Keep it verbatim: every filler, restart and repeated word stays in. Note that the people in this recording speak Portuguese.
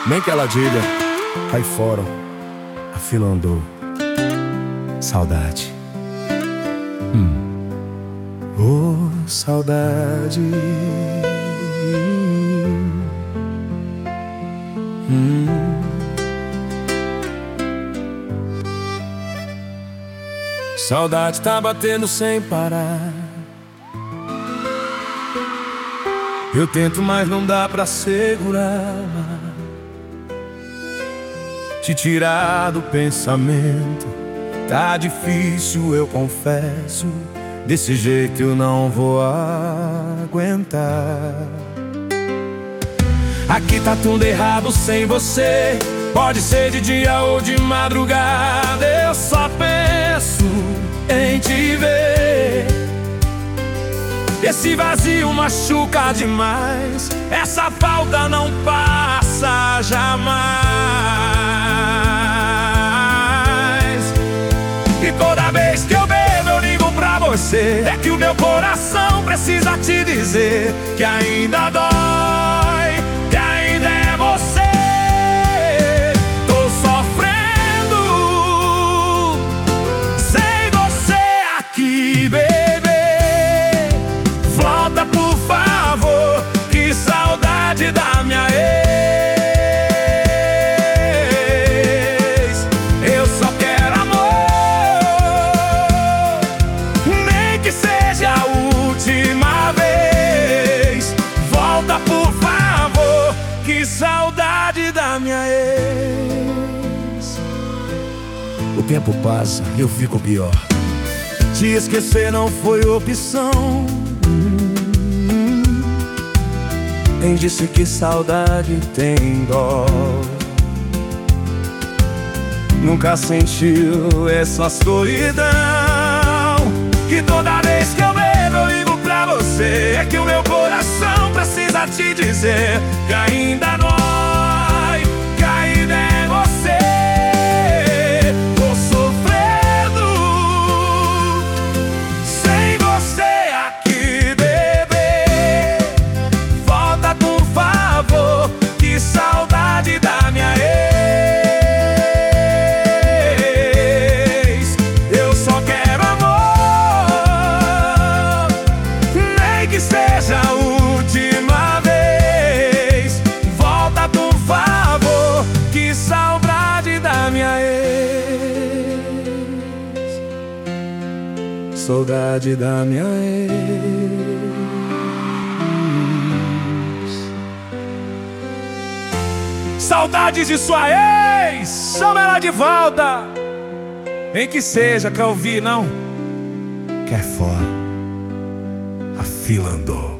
Nem que ela diga, aí fora, a fila andou. Saudade. Hum. Oh, saudade. Hum. Saudade tá batendo sem parar. Eu tento, mas não dá pra segurar. Te tirar do pensamento tá difícil, eu confesso. Desse jeito eu não vou aguentar. Aqui tá tudo errado sem você. Pode ser de dia ou de madrugada. Eu só penso em te ver. Esse vazio machuca demais. Essa falta não passa jamais. E toda vez que eu bebo eu ligo pra você. É que o meu coração precisa te dizer que ainda dói, que ainda é você. Tô sofrendo sem você aqui, bebê. Volta por favor, que saudade da minha ex. Eu só quero amor, nem que seja a última vez. Volta por favor, que saudade da minha ex. O tempo passa e eu fico pior. Te esquecer não foi opção. Quem disse que saudade tem dó? Nunca sentiu essa solidão. Que toda vez que eu bebo eu ligo pra você. É que o meu coração precisa te dizer que ainda dói, que ainda é você. Tô sofrendo sem você aqui, bebê. Volta por favor, que saudade da minha ex. Eu só quero amor, nem que seja a última vez. Volta por favor, que saudade da minha ex. Saudade da minha ex. Saudades de sua ex, chama ela de volta. Nem que seja, quer ouvir, não? Quer fora, a fila andou.